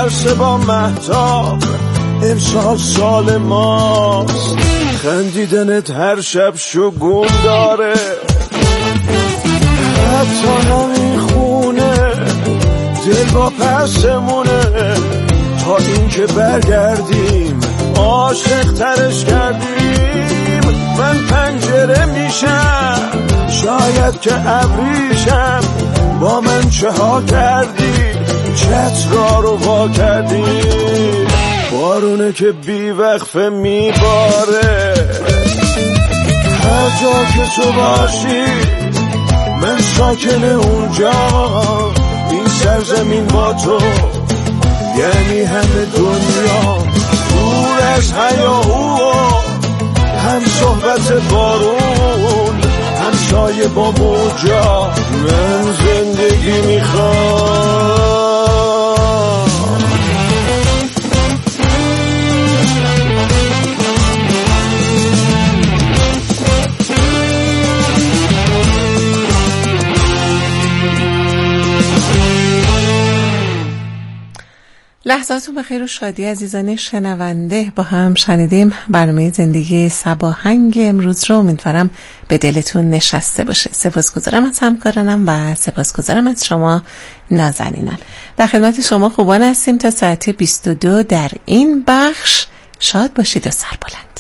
عرصه با مهتاب امسال سال ماست، خندیدنت هر شب شگون داره، حتی نمیخونه دل با پسمونه، تا اینکه برگردیم عاشق ترش کردیم. من پنجره میشم شاید که ابریشم، با من چه ها کردی چترا رو وا کردی، بارونه که بی وقفه میباره، هر جا که تو باشی من ساکن اونجا، این سرزمین با تو یعنی همه دنیا، دور از هیاهو هم صحبت بارون، هم سایه با موجا، من زندگی میخوام. لحظاتون بخیر و شادی عزیزان شنونده. با هم شنیدیم برنامه زندگی صباهنگ امروز رو. امیدوارم به دلتون نشسته باشه. سپاسگزارم از همکارانم و سپاسگزارم از شما نازنینان. در خدمت شما خوبان هستیم تا ساعت 22 در این بخش. شاد باشید و سربلند.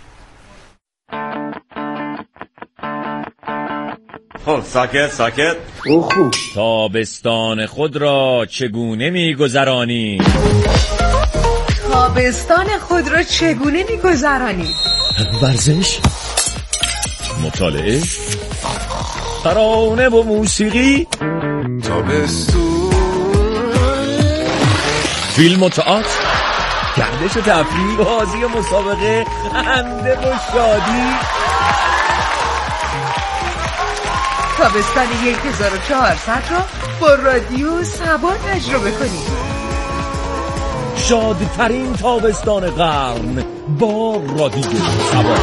خب ساکت. خوب. تابستان خود را چگونه می‌گذرانی؟ ورزش، مطالعه، ترانه و موسیقی، تابستون، فیلم و تئاتر، گردش و تفریح، بازی و مسابقه، خنده و شادی. تابستان 1400 را با رادیو سبا تجربه کنید. شادترین تابستان قرن با رادیو سبا.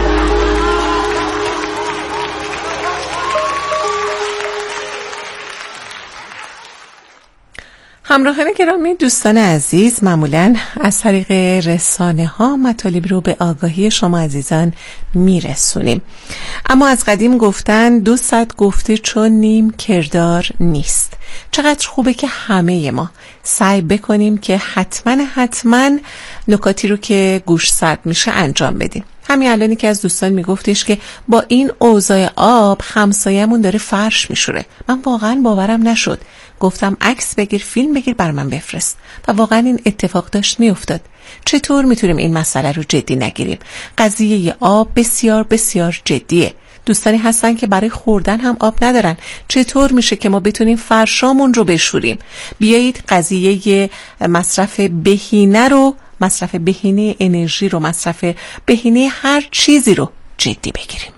همراهان گرامی، دوستان عزیز، معمولاً از طریق رسانه ها مطالب رو به آگاهی شما عزیزان میرسونیم، اما از قدیم گفتن 200 گفته چون نیم کردار نیست. چقدر خوبه که همه ما سعی بکنیم که حتما نکاتی رو که گوش سرد میشه انجام بدیم. همین الانی که از دوستان میگفتش که با این اوضاع آب همسایه‌مون داره فرش میشوره، من واقعا باورم نشد. گفتم عکس بگیر، فیلم بگیر، بر من بفرست، و واقعا این اتفاق داشت میافتاد. چطور میتونیم این مسئله رو جدی نگیریم؟ قضیه آب بسیار بسیار جدیه. دوستانی هستن که برای خوردن هم آب ندارن. چطور میشه که ما بتونیم فرشامون رو بشوریم؟ بیایید قضیه مصرف بهینه رو، مصرف بهینه انرژی رو، مصرف بهینه هر چیزی رو جدی بگیریم.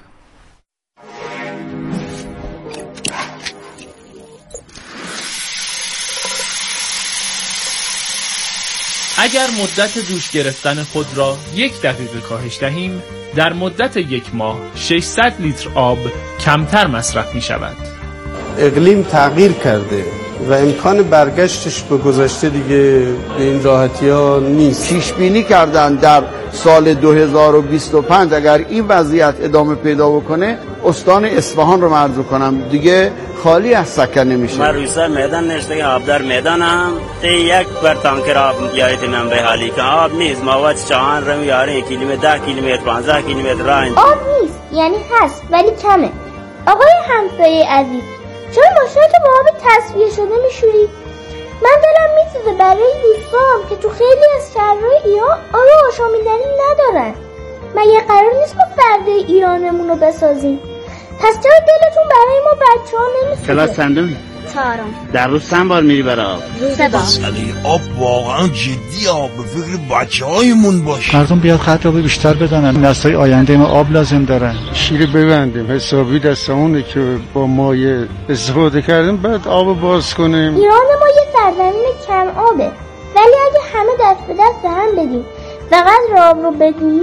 اگر مدت دوش گرفتن خود را 1 دقیقه کاهش دهیم، در مدت 1 ماه 600 لیتر آب کمتر مصرف می شود. اقلیم تغییر کرده و امکان برگشتش به گذشته دیگه به این راحتی ها نیست. پیش بینی کردن در سال 2025 اگر این وضعیت ادامه پیدا بکنه استان اصفهان رو مرز کنم دیگه خالی از سکه نمیشه. من روی سر میدان نشته که آب در میدانم، یک بر تانکر آب یایت من به حالی که آب نیست. مواد چهان رو میاره 1 کیلومتر 10 کیلومتر 15 کیلومتر راه آب نیست، یعنی هست ولی کمه. آقای همسایه عزیز، چرا ماشینتو با آب تصفیه شده میشوری؟ من دلم میسوزه برای دوستام که تو خیلی از شهرهای ایران آب آشامیدنی ندارن. مگه قرار نیست ما فرد ایرانمون رو بسازیم؟ پس چرا دلتون برای ما بچه‌ها نمیسوزه؟ کلاس چندمی؟ 4. در روز 3 بار میری برای آب؟ 3 بار. مسئله آب واقعا جدی، آب به فکر بچه‌هایمون باشه. مردم بیاد خط آب بیشتر بدنن، نسل‌های آینده ما آب لازم دارن. شیر ببندیم حسابی دستمونه که با مایع استفاده کردیم، بعد آب باز کنیم. ایران ما یه سرزمین کم آبه، ولی اگه همه دست به دست هم بدیم و قدر آب رو بدونیم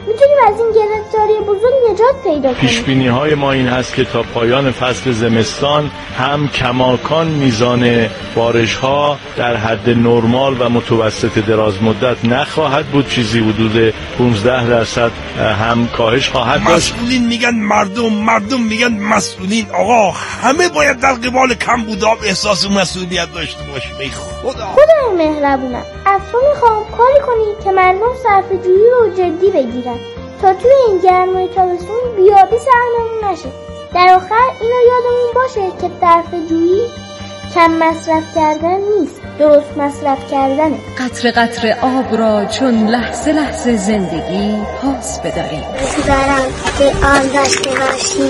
میتونیم از این گرفتاری بزرگ نجات پیدا کنیم. پیشبینی های ما این هست که تا پایان فصل زمستان هم کماکان میزان بارش ها در حد نرمال و متوسط دراز مدت نخواهد بود، چیزی حدود 15% هم کاهش خواهد داشت. مسئولین میگن مردم میگن مسئولین. آقا همه باید در قبال کمبودآب احساس مسئولیت داشته باشیم. ای خدای مهربونم، از تو میخوام کاری کنی که مردم صرفه‌جویی رو جدی بگیرن تا توی این گرمای تابستون بیابی سهممون نشه. در آخر اینو یادمون باشه که صرفه‌جویی کم مصرف کردن نیست، درست مصرف کردنه. قطره قطره آب را چون لحظه لحظه زندگی پاس بداریم. دارم به آن داشته باشیم.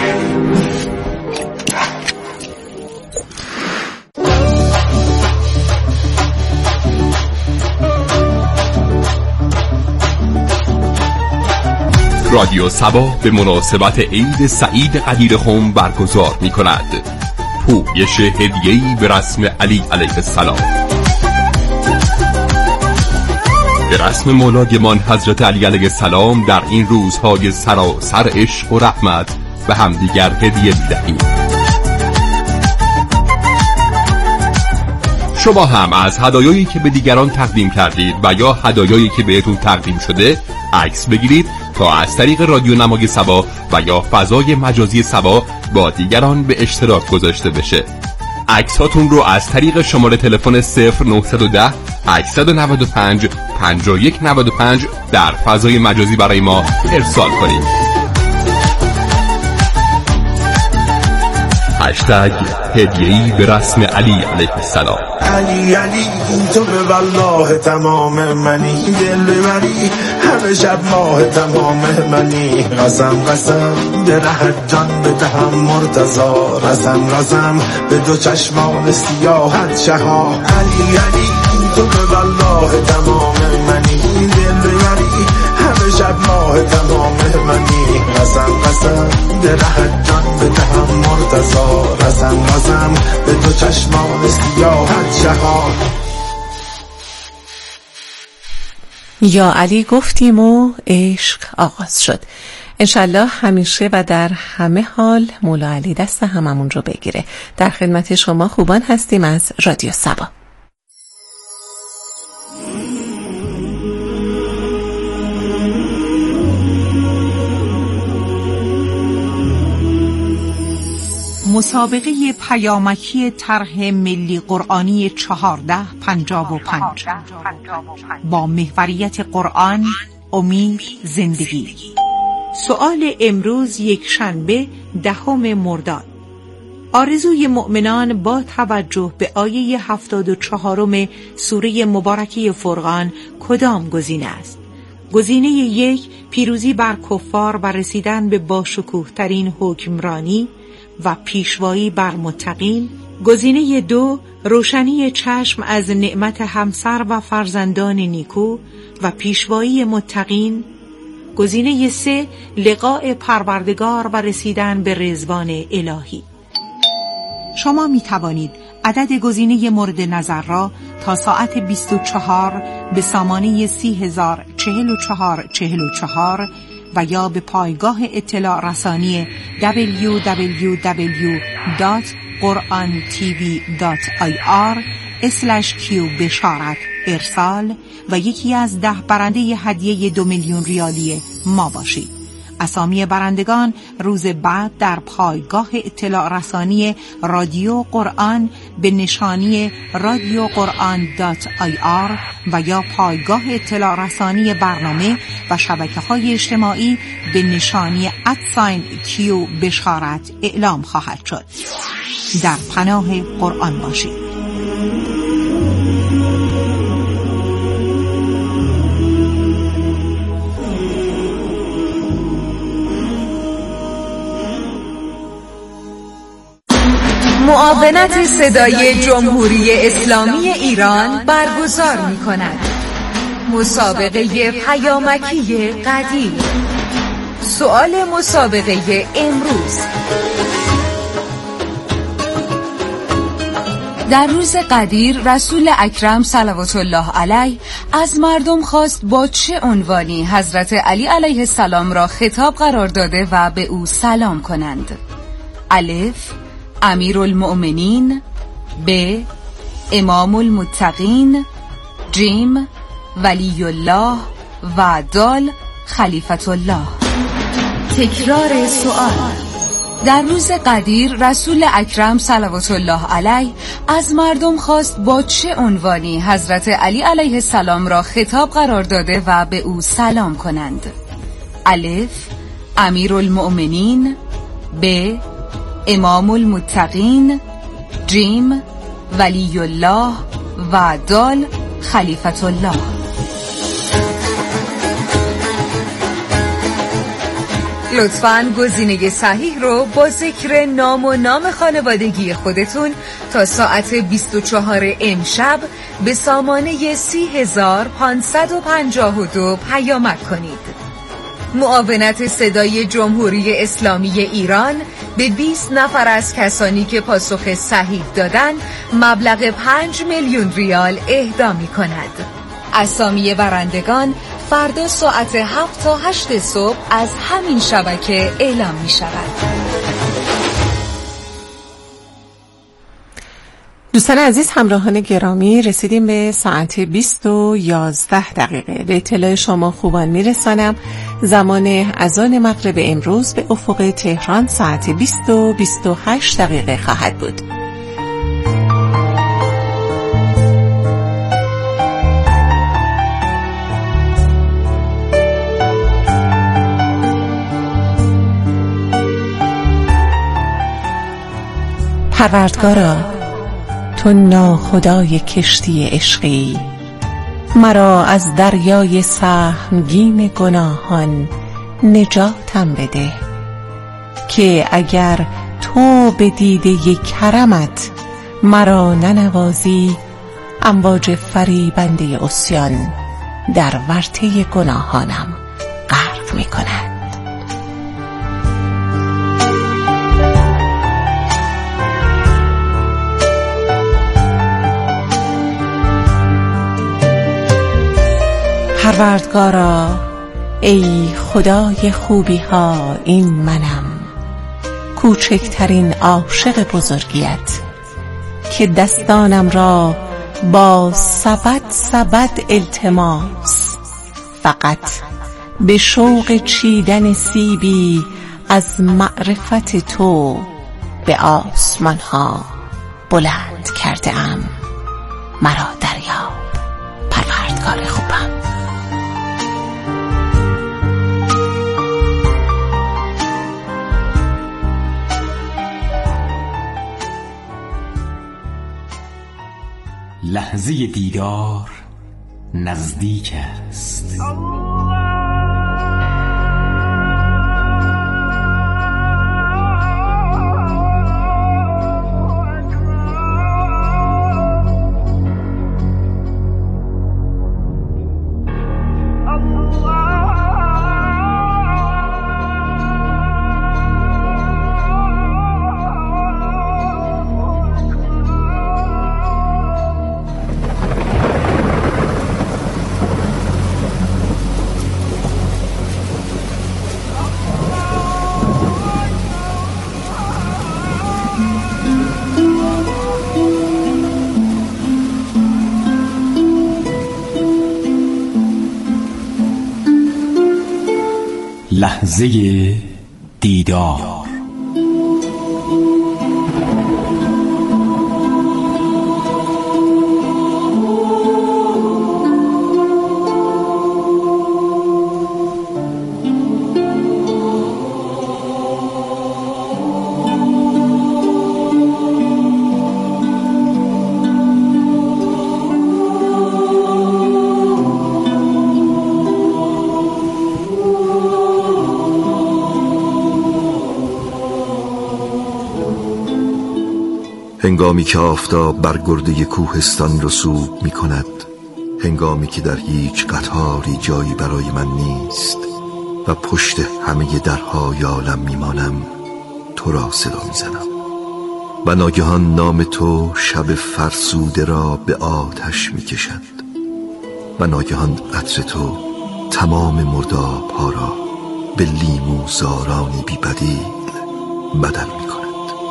رادیو سبا به مناسبت عید سعید قدیرخان برگزار می کند پویش هدیه‌ای به رسم علی علیه السلام. به رسم مولایمان حضرت علی علیه السلام در این روزهای سراسر عشق و رحمت به همدیگر هدیه می‌دهیم. شما هم از هدایایی که به دیگران تقدیم کردید و یا هدایایی که بهتون تقدیم شده عکس بگیرید تا از طریق رادیو نمای سبا و یا فضای مجازی سبا با دیگران به اشتراک گذاشته بشه. عکس هاتون رو از طریق شماره تلفن 0910 895 5195 در فضای مجازی برای ما ارسال کنید. هشتگ هدیه‌ای به رسم علی علیه السلام. علی علی تو به والله تمام منی، دل ببری همه شب ماه تمام منی. قسم قسم به ره جان بدهم مرتضا، قسم قسم به دو چشمان سیاهت شها. علی علی تو به والله تمام منی، دل ببری همه شب ماه تمام منی. قسم قسم به ره جان بدهم مرتضا، قسم قسم به دو چشمان سیاهت شها. یا علی گفتیم و عشق آغاز شد. انشالله همیشه و در همه حال مولا علی دست هممون رو بگیره. در خدمت شما خوبان هستیم از رادیو سبا. مسابقه پیامکی طرح ملی قرآنی 1455 با محوریت قرآن، امید، زندگی. سؤال امروز یکشنبه 10 مرداد. آرزوی مؤمنان با توجه به آیه 74 سوره مبارکه فرقان کدام گزینه است؟ گزینه 1 پیروزی بر کفار و رسیدن به باشکوه ترین حکمرانی و پیشوایی بر متقین. گزینه 2 روشنی چشم از نعمت همسر و فرزندان نیکو و پیشوایی متقین. گزینه 3 لقاء پروردگار و رسیدن به رضوان الهی. شما می توانید عدد گزینه مورد نظر را تا ساعت 24 به سامانه 30,044,44 و یا به پایگاه اطلاع رسانی www.qurantv.ir/q بشارت ارسال و یکی از 10 برنده هدیه 2 میلیون ریالی ما باشید. اسامی برندگان روز بعد در پایگاه اطلاع رسانی رادیو قرآن به نشانی radioquran.ir و یا پایگاه اطلاع رسانی برنامه و شبکه‌های اجتماعی به نشانی @q بشارت اعلام خواهد شد. در پناه قرآن باشید. معاونت صدای جمهوری اسلامی ایران برگزار می‌کند. مسابقه پیامکی قدیر. سؤال مسابقه امروز: در روز قدیر رسول اکرم صلوات الله علیه از مردم خواست با چه عنوانی حضرت علی علیه السلام را خطاب قرار داده و به او سلام کنند. الف امیرالمؤمنین، ب امام المتقین، جیم ولی الله و دال خلیفت الله. تکرار سوال. در روز قدیر رسول اکرم صلوات الله علیه از مردم خواست با چه عنوانی حضرت علی علیه السلام را خطاب قرار داده و به او سلام کنند. الف امیرالمؤمنین، ب امام المتقین، جیم ولی الله و دال خلیفت الله. لطفاً گزینه صحیح رو با ذکر نام و نام خانوادگی خودتون تا ساعت 24 امشب به سامانه 30552 پیامک کنید. معاونت صدای جمهوری اسلامی ایران به 20 نفر از کسانی که پاسخ صحیح دادن مبلغ 5 میلیون ریال اهدا می کند. اسامی برندگان فردا ساعت 7 تا 8 صبح از همین شبکه اعلام می شود. دوستان عزیز، همراهان گرامی، رسیدیم به ساعت 20:11. به اطلاع شما خوبان میرسانم زمان اذان مغرب امروز به افق تهران ساعت 20:28 خواهد بود. پروردگارا، تو ناخدای کشتی عشقی، مرا از دریای سهمگین گناهان نجاتم بده، که اگر تو به دیده کرمت مرا ننوازی، امواج فریبنده عصیان در ورطه گناهانم غرق می کند. پروردگارا، ای خدای خوبی ها، این منم، کوچکترین عاشق بزرگیت، که دستانم را با سبد التماس فقط به شوق چیدن سیبی از معرفت تو به آسمان ها بلند کرده ام. مرا دریاب پروردگار خوبم. لحظه دیدار نزدیک است. لحظه دیدار. هنگامی که آفتاب بر گرده کوهستان رسوب می کند، هنگامی که در هیچ قطاری جایی برای من نیست و پشت همه درهای عالم می مانم، تو را صدا می زنم. و ناگهان نام تو شب فرسوده را به آتش می کشد و ناگهان عطر تو تمام مرداب ها را به لیمو زارانی بی بدیل بدل می کند.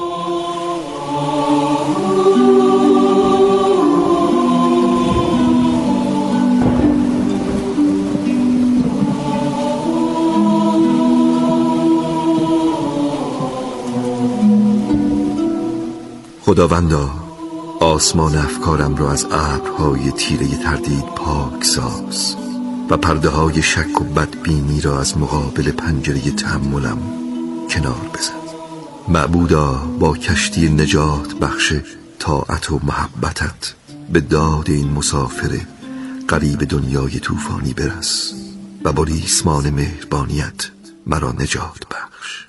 خداوندا آسمان افکارم را از ابرهای تیره تردید پاک ساز و پرده های شک و بدبینی را از مقابل پنجره تأملم کنار بزن. معبودا با کشتی نجات بخش طاعت و محبتت به داد این مسافر غریب دنیای طوفانی برس و با ریسمان مهربانیت مرا نجات بخش.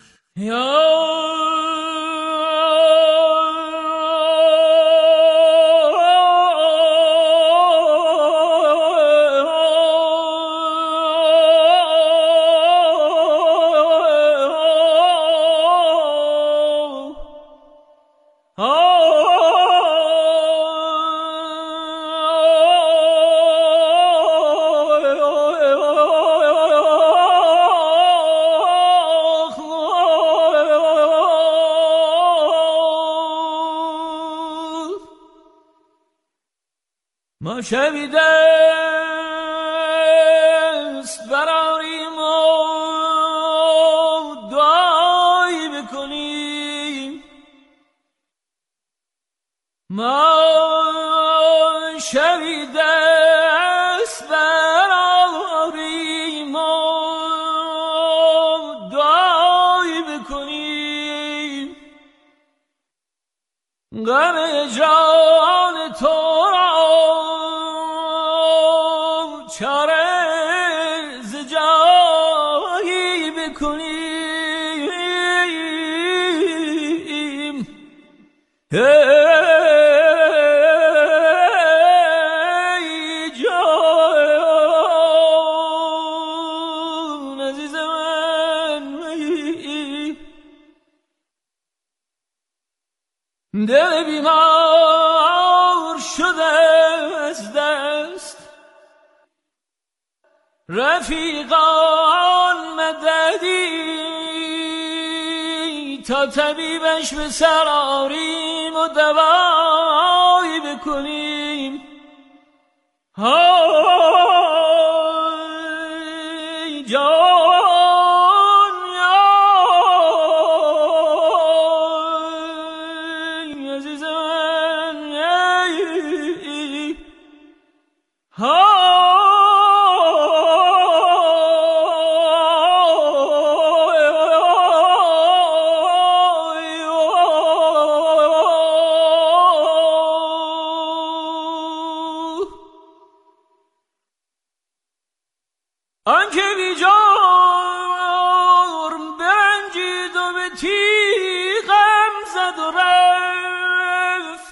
ما شبی دست براریم و دعایی بکنیم. ما شبی دست براریم و دعایی بکنیم. غم جان تو چاره ز جایی بکنیم. ای جان عزیز من، دل بیمار شده از دست رفیقان مددی تا طبیبش به سر آریم و دوایی بکنیم. ای جان ای عزیز من، آنکه بی جرم برنجید و به تیغم زد و رفت.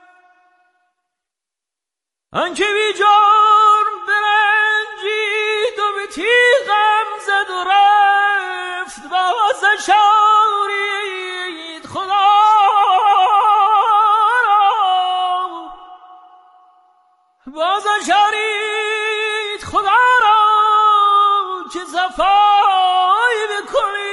آنکه بی جرم برنجید و به تیغم زد و رفت. بازش آرید خدا را، بازش آرید خدا را که صفایی بکنیم.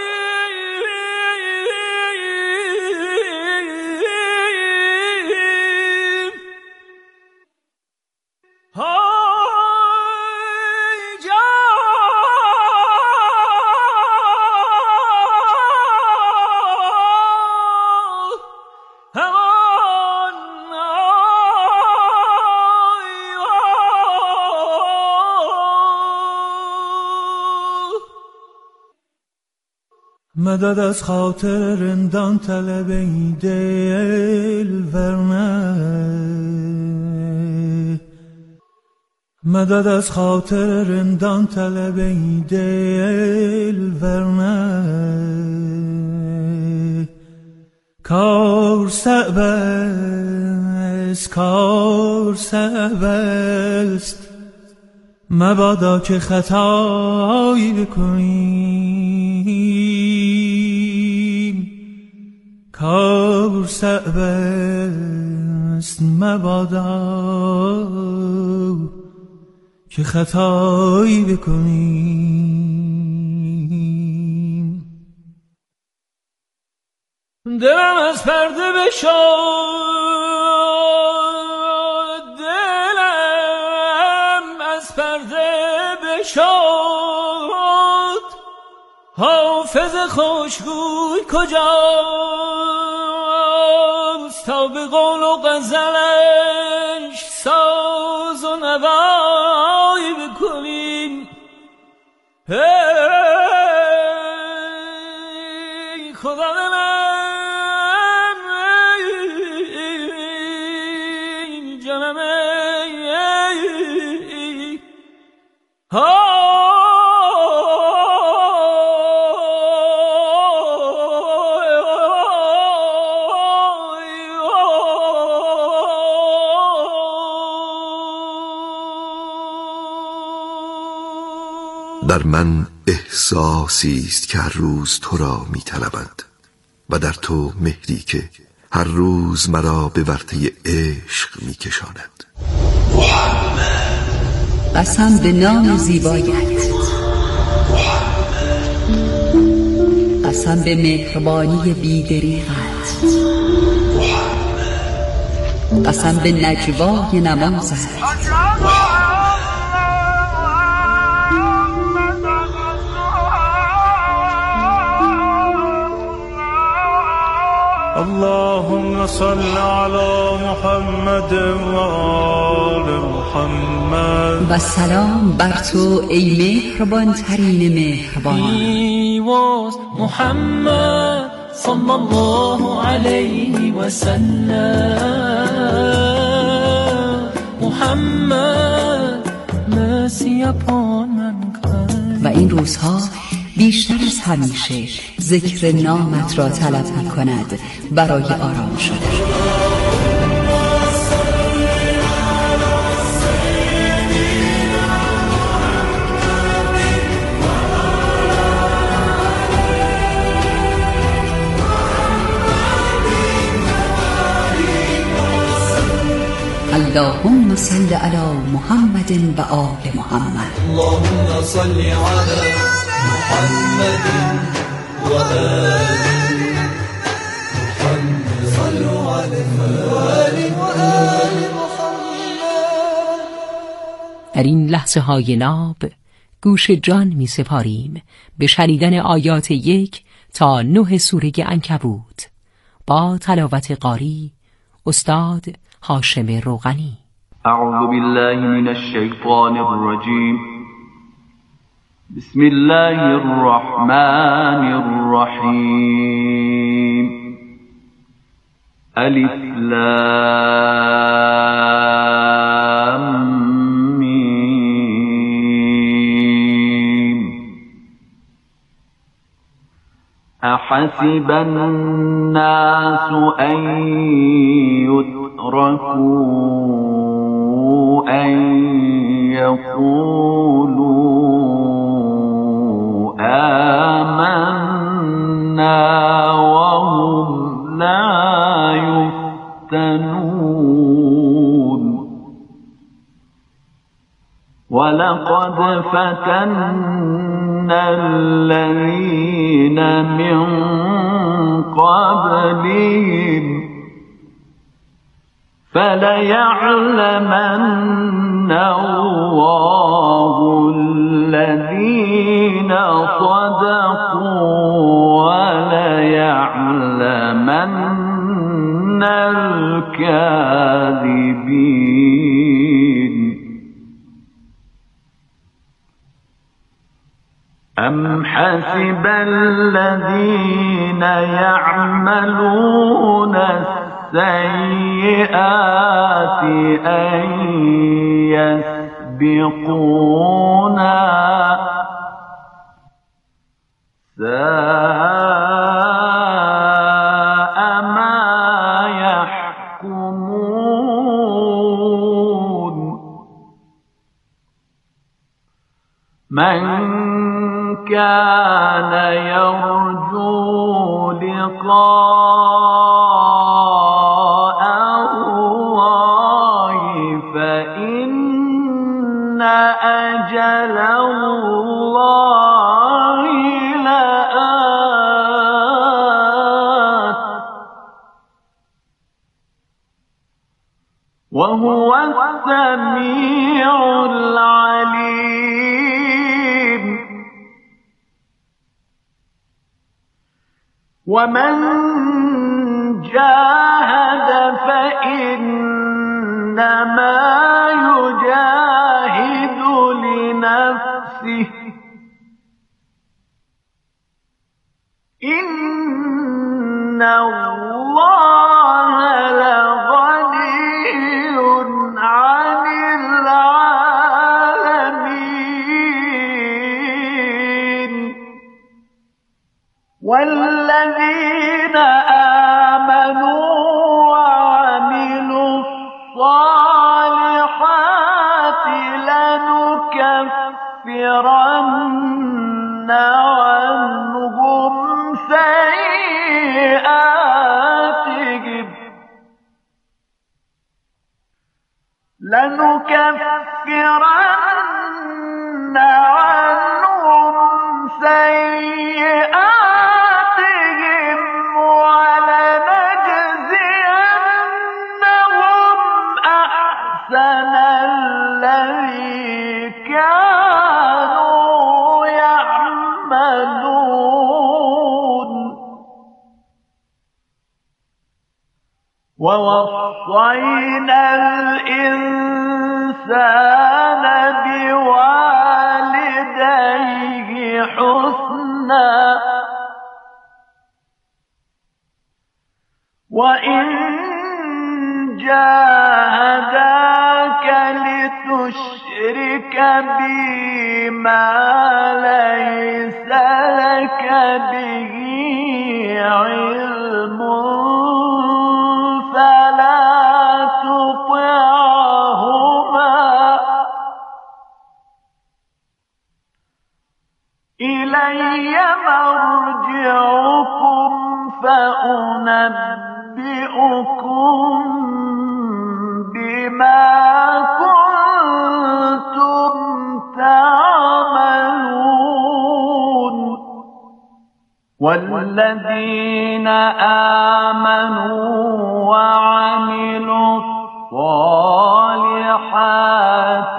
ای جان مدد از خاطر رندان طلب ای دل ورنه، مدد از خاطر رندان طلب ای دل ورنه. کار صعب است، کار صعب است، مبادا که خطایی بکنیم. کار صعب است مبادا که خطایی بکنیم. دلم از پرده بشد، دلم از پرده بشد، حافظ خوشگوی کجاست تا به قول و غزلش ساز و نوایی بکنیم. ای خدا دلم، ای جانم، ای در من احساسی است که هر روز تو را می طلبد و در تو مهری که هر روز مرا به ورطه عشق می کشاند. قسم به نام زیبایت، قسم به مهربانی بی‌دریغت، قسم به نجوای نمازت، اللهم صل على محمد و آل محمد. و سلام بر تو ای مهربان ترین مهربانان. He was Muhammad sallallahu alayhi wa sallam. Muhammad mercy upon mankind. و این روزها بیشتر از همیشه ذکر نامت را طلب می کند برای آرام شدن. اللهم صل علی محمد و آل محمد. اللهم صل علی محمد و آل محمد. صلوا علی محمد. در این لحظه های ناب گوش جان می سپاریم به شنیدن آیات 1 تا 9 سوره عنکبوت با تلاوت قاری استاد هاشم روغنی. اعوذ بالله من الشیطان الرجیم. بسم الله الرحمن الرحیم. الف لام میم. احسب الناس ان يتركوا ان يقولوا آمنا وهم لا يفتنون. ولقد فتنا الذين من قبلهم فليعلمن الله الذين صدقوا وليعلمن الكاذبين. أم حسب الذين يعملون السيئات أن يسبقونا ساء ما يحكمون. من كان يرجو لقاء الله فإن أجل الله لآت وهو السميع العليم ومن جاهد فإنما يجاهد لنفسه إن الله لغني عن العالمين والذين آمنوا وعملوا الصالحات لنكفرن عنهم سيئاتهم ولنجزينهم أحسن الذي كانوا يعملون ووصينا الإنسان بوالديه حسنا وإن جاهداك لتشرك بي ما ليس لك به علم فلا تطعهما إلي مرجعكم فأنبئكم بما كنتم تعملون والذين آمنوا وعملوا الصالحات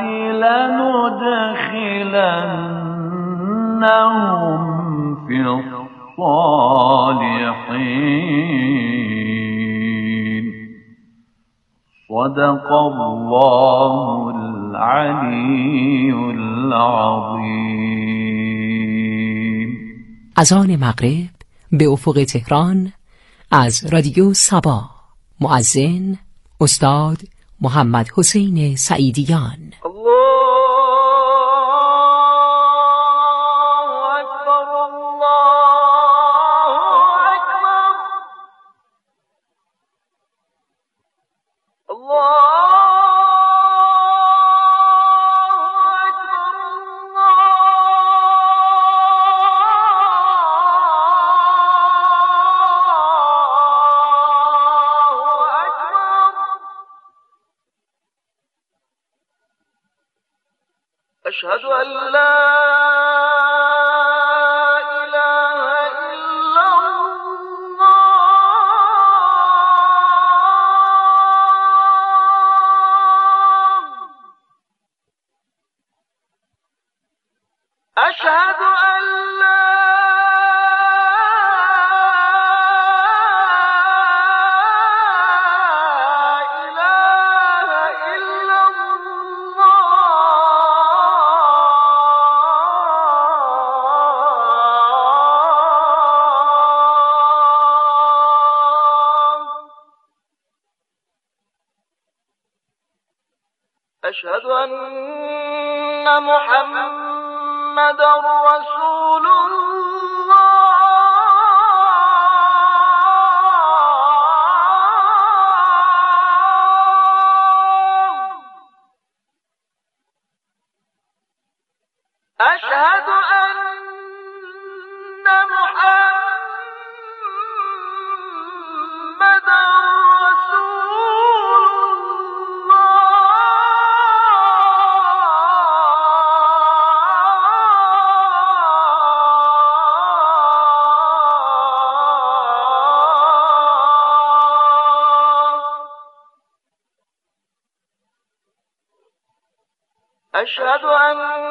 لندخلنهم في الصالحين صدق الله العلی العظیم. اذان مغرب به افق تهران از رادیو صبا. مؤذن استاد محمد حسین سعیدیان. أشهد أن لا إله إلا الله أشهد أن لا أشهد أن محمدا رسول الله أشهد أن أشهد أن